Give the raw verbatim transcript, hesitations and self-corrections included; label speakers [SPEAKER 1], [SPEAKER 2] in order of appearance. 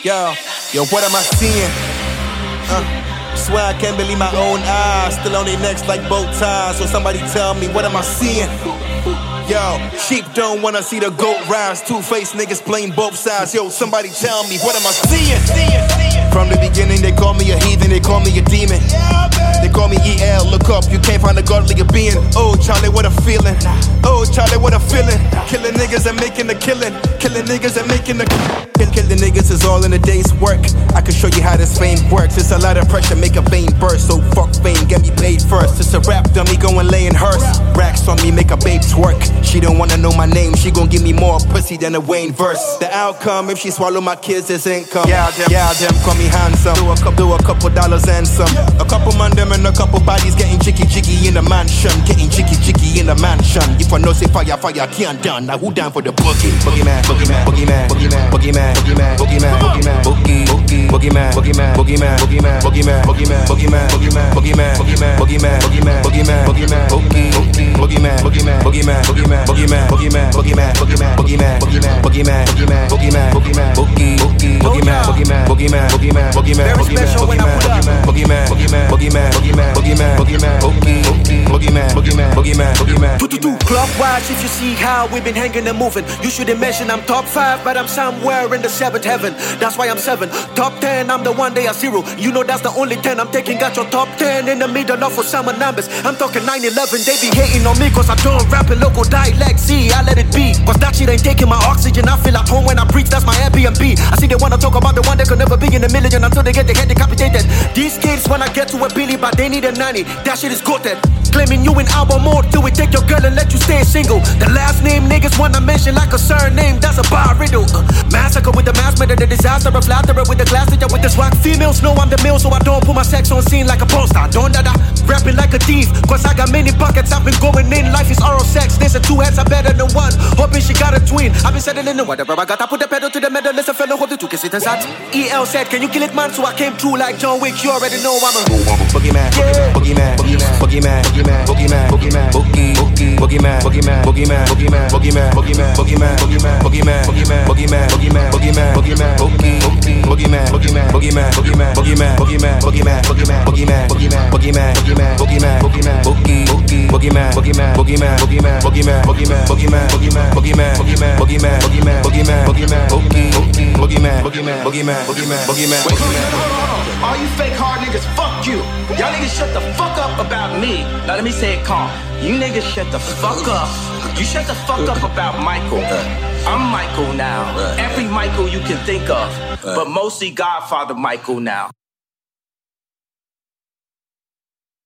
[SPEAKER 1] Yo, yo, what am I seeing? Uh, swear I can't believe my own eyes. Still on their necks like bow ties. So somebody tell me, what am I seeing? Yo, sheep don't wanna see the goat rise. Two-faced niggas playing both sides. Yo, somebody tell me, what am I seeing? From the beginning, they call me a heathen, they call me a demon. They call me E L, look up, you can't find a godlier being. Oh, Charlie, what a feeling. Oh, Charlie, what a feeling. Killing niggas and making a killing. Killing niggas and making a kill. Killing niggas is all in a day's work. I can show you how this fame works. It's a lot of pressure, make a vein burst. So fuck fame, get me paid first. It's a rap dummy, go and lay in hearse. Racks on me, make a babe twerk. She don't wanna know my name, she gon' give me more pussy than a Wayne verse. The outcome, if she swallow my kids, is income. Yeah, them, yeah, them call me handsome. Do a couple, do a couple dollars and some. A couple man them and a couple bodies getting jiggy jiggy in the mansion. Getting jiggy jiggy in the mansion. If I know say fire, fire can't done. Now who down for the boogie? Boogeyman, boogeyman, boogeyman, boogeyman, boogeyman, boogeyman, boogeyman, boogeyman, boogie, boogie, boogeyman, boogeyman, boogeyman, boogeyman, boogeyman, boogeyman, boogeyman, boogeyman, boogeyman, boogeyman, boogeyman, boogeyman, boogeyman, boogeyman, boogie, boogeyman, boogeyman, boogeyman, boogeyman, boogeyman, boogeyman, boogeyman, boogeyman, boogeyman, boogeyman, boogeyman, boogeyman, boogeyman, boogeyman, boogie, boogie, boogeyman, boogeyman, boogeyman, boogeyman, boogeyman,
[SPEAKER 2] very special when I pull up.
[SPEAKER 1] Boogeyman, boogeyman, boogeyman, boogeyman, boogeyman, boogeyman, boogie, boogie, boogeyman, boogeyman, boogeyman, boogeyman.
[SPEAKER 2] Do do do. Clockwise, if you see how we've been hanging and moving, you shouldn't mention I'm top five, but I'm somewhere in the seventh heaven. That's why I'm seven. Top ten, I'm the one they are zero. You know that's the only ten I'm taking. Got your top ten in the middle of for summer numbers. I'm talking nine eleven. They be hating on me cause I don't rap in local dialect. See, I let it be. Cause that shit ain't taking my oxygen. I feel at home when I preach. That's my Airbnb. I see they wanna talk about the one that could never be in a million until they get their head decapitated. These kids wanna get to a billy, but they need a nanny. That shit is goated. Claiming you in album mode till we take your girl and let you stay single. The last name niggas wanna mention like a surname. That's a bar riddle. Uh, massacre with the mass murder, the disaster, a flatterer with the class teacher with this rock. Females know I'm the mill, so I don't put my sex on scene like a porn star. Don't da da, rapping like a thief. Cause I got many buckets, I've been going in. Life is oral sex, there's a two heads are better than one. Hoping she got a twin. I've been settling in whatever I got. I put the pedal to the metal, listen fellow, hold the two kiss it inside. E L said, can you kill it man? So I came through like John Wick, you already know I'm a
[SPEAKER 1] boogeyman, boogeyman, boogeyman, boogeyman, boogeyman, boogeyman, boogeyman, boogie, boogie, boogeyman, boogeyman, boogeyman, boogeyman, boogeyman, boogeyman, boogeyman, boogeyman, boogeyman, boogeyman, boogeyman, boogeyman, boogeyman, boogeyman, boogie, boogie, boogeyman, boogeyman, boogeyman, boogeyman, boogeyman, boogeyman, boogeyman, boogeyman, boogeyman, boogeyman, boogeyman, boogeyman, boogeyman, boogeyman, boogie, boogie, boogeyman, boogeyman, boogeyman, boogeyman, boogeyman, boogeyman, boogeyman, boogeyman, boogeyman, boogeyman, boogeyman, boogeyman, boogeyman, boogeyman, boogie, boogie, boogeyman, boogeyman, boogeyman, boogeyman, boogeyman.
[SPEAKER 3] Wait, hold on, hold on, hold on. All you fake hard niggas, fuck you. Y'all niggas shut the fuck up about me. Now let me say it calm. You niggas shut the fuck up. You shut the fuck up about Michael. I'm Michael now. Every Michael you can think of. But mostly Godfather Michael now.